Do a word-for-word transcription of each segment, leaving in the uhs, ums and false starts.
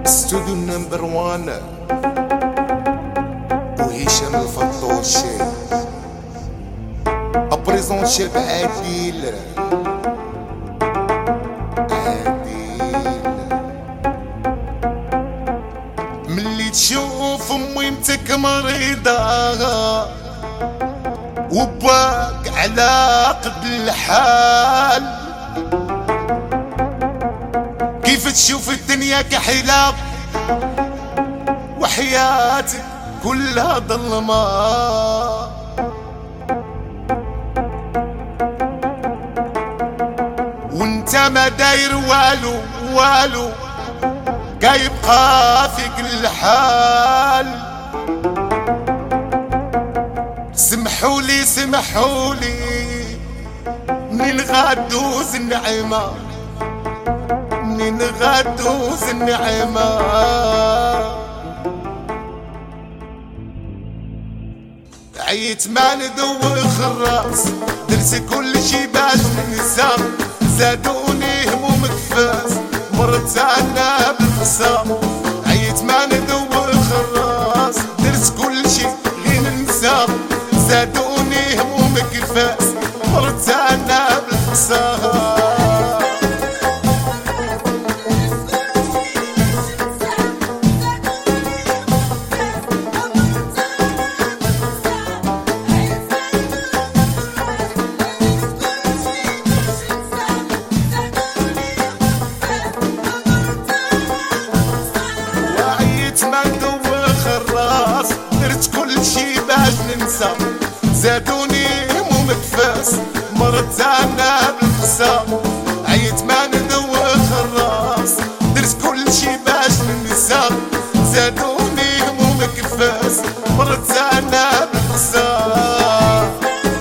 استوديو نمبر وان وهشام الفطوشي ابريزون شاب عديل عديل. ملي تشوف ميمتك مريضة وباك على قد الحال، كيف تشوف الدنيا كحلاب وحياتك كلها ظلمة، وانت ما داير والو والو كيبقى فيك الحال. سمحولي سمحولي منين غادوز النعيمة، منين غادوز النعيمة. عيت ما ندوخ الراس، درت كل شي باش ننسى، زادوني هموم كفاس مرت انا بالقصام. عيت ما ندوخ الراس، درت كل شي غير ننسى، زادوني هموم كفاس مرت انا بالقصام. ما ندوخ الراس، درت كل شي باش ننسى، زادوني هموم كفاس مرت انا بالقسام. عيت ما ندوخ الراس، درت كل شي باش ننسى، زادوني هموم كفاس مرت انا بالقسام.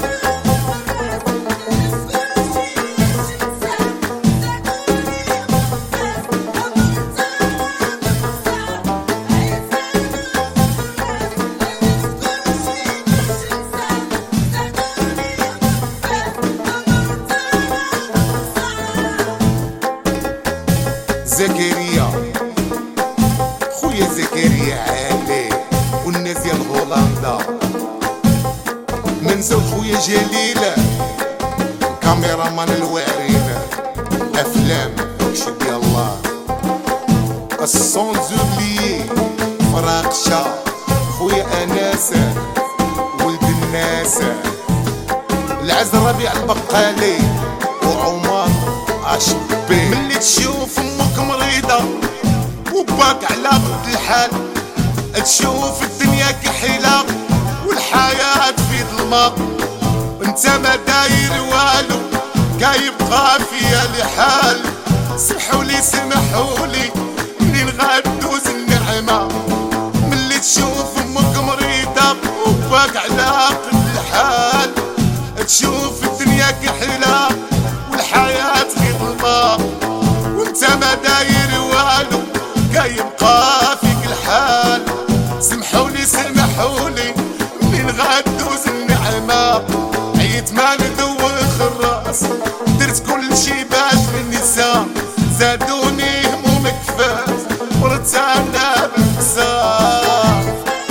زكريا خويا زكريا عالي والناس ديال هولندا، منساو خويا جليل كاميرا مان الوارين افلام شدي الله. السون زوبليي فراقشة خويا اناس ولد الناس، العز ربيع البقالي وعمر عشبي. ملي تشوف امك مريضة وباك على قد الحال، تشوف الدنيا كحيلة والحياة في ظلمة، انت ما داير والو كيبقى فيها الحال. سمحولي سمحولي منين غادوز النعمة، ملي تشوف امك مريضة وباك على قد الحال، تشوف الدنيا كحيلة والحياة في ظلمة، وانت ما داير والو كيبقى فيك الحال. سمحولي سمحولي منين غادوز النعمة، عيت ما ندوخ الراس، درت كل شي باش ننسى، زادوني هموم كفاس مرت انا بالقسام.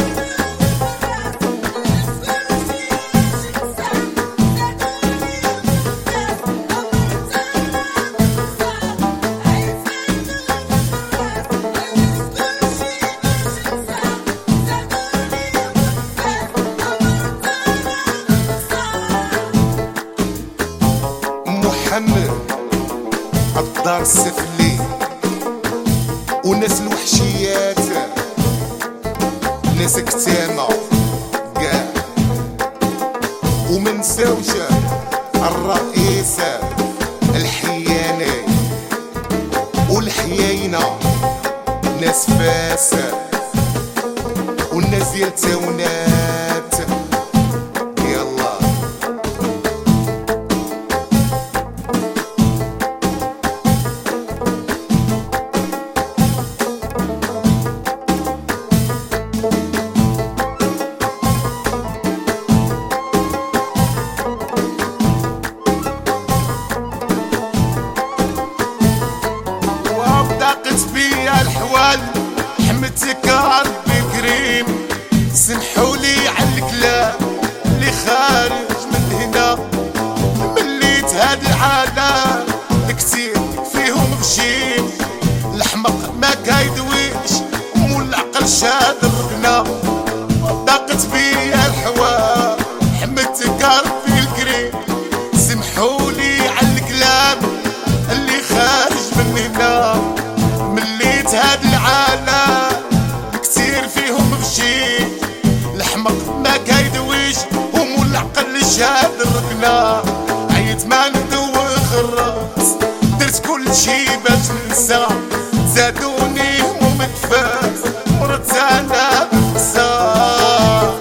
محمد الدار السفلي وناس الوحشيات، ناس كتامة كاع، ومنساوش الرئيس الحياني والحياينة، ناس فاس والناس ديال التاونات. يلا الأحوال درت كل شي باش ننسى، زادوني هموم تفاس مرت انا بنسى.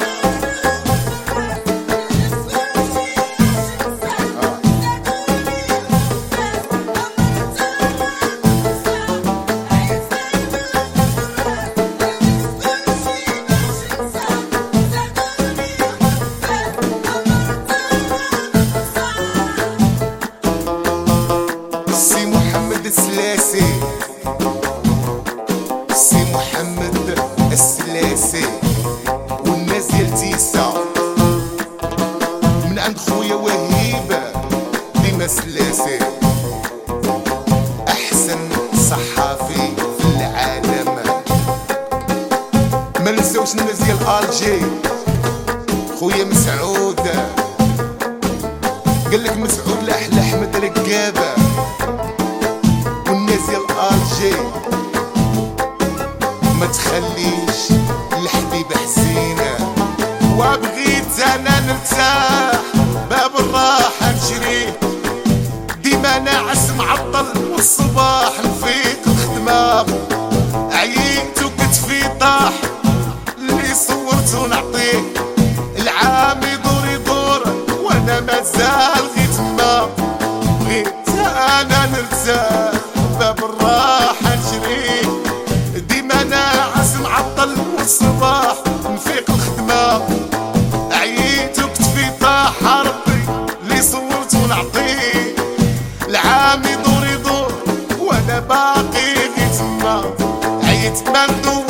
سي محمد السلاسي، سي محمد السلاسي والناس ديال تيسا من عند خويا وهيب ديما سلاسي، احسن صحافي في العالم. ما نساوش الناس ديال الجي، خويا مسعود قالك مسعود لاحلى احمد رقابه، والناس ديال الجي ما تخليش الحبيبه حزينه. وبغيت انا نرتاح باب الراحه نشريه، ديما ناعس معطل والصباح نفيق الخدمه، عييت وكتفي طاح اللي صورتو نعطيه، العام يدور يدور وانا مازال غي تما. بغيت انا نرتاح باب الراحه نشريه، ديما ناعس معطل والصباح نفيق الخدمه، عييت وكتفي طاح ربي اللي صورتو نعطيه، العام يدور يدور وانا باقي غي تما. عييت ما ندور